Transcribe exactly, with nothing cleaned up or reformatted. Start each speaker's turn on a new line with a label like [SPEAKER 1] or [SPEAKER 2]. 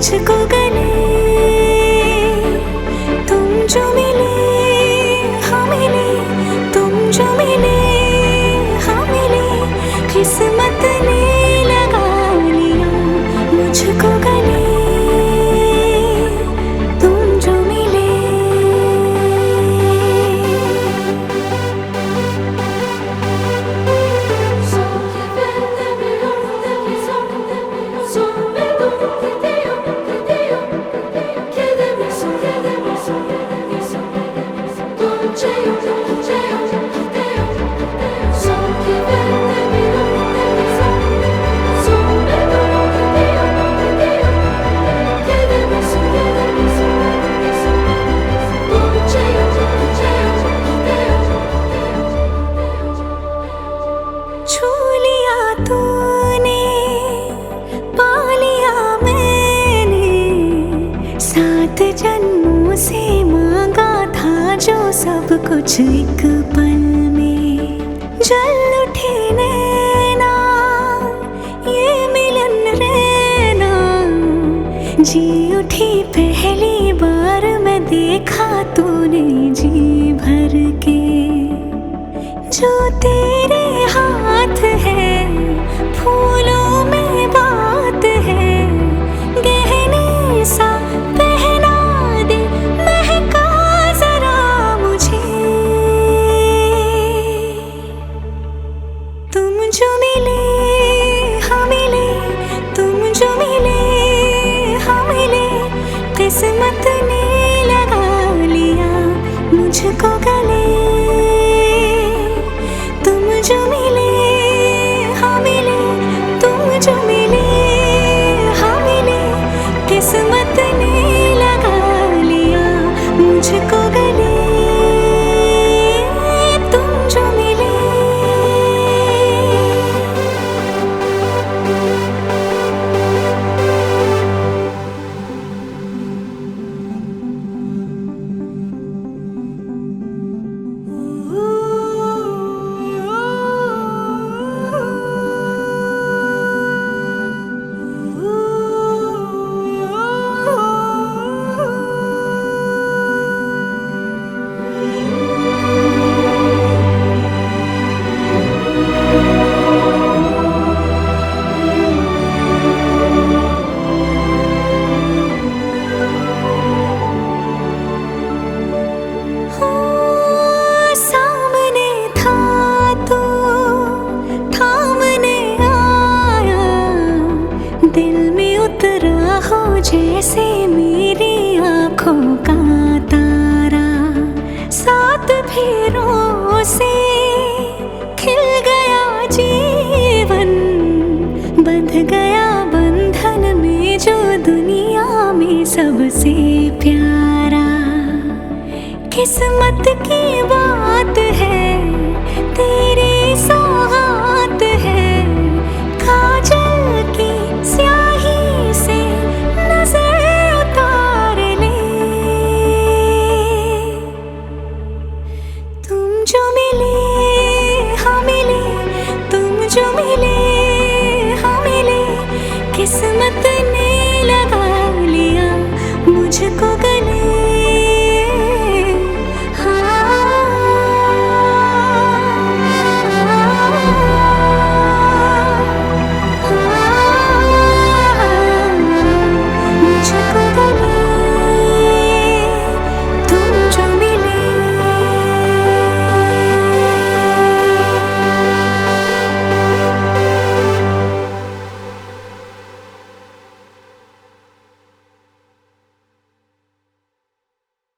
[SPEAKER 1] मुझको गले तुम जो मिले हाँ मिले, तुम जो मिले हाँ मिले, किस्मत ने लगा लिया मुझको गले तुम जो मिले। छू लिया तूने पा लिया मैंने, सात जन्मों से मांगा था जो सब कुछ एक पल में। जल उठे नैना ये मिलन रहना, जी उठी पहली बार मैं देखा तूने जी भर के। जो तेरे हाथ है फूलों में बात है, गहने सा पहना दे महका जरा मुझे। तुम जो मिले हाँ मिले, तुम जो मिले हाँ मिले, किस्मत ने लगा लिया मुझको गले जो मिले हाँ मिले, तुम जो मिले हाँ मिले, किस्मत ने लगा लिया मुझको गले तुम जो मिले। दिल में उतरा हो जैसे मेरी आँखों का तारा, सात फेरों से खिल गया जीवन, बंध गया बंधन में जो दुनिया में सबसे प्यारा। किस्मत की बात है तेरी सौगात है, काजल की स्याही से नजर उतार ले। तुम जो मिले हाँ मिले, तुम जो मिले हाँ मिले, किस्मत ने लगा लिया मुझको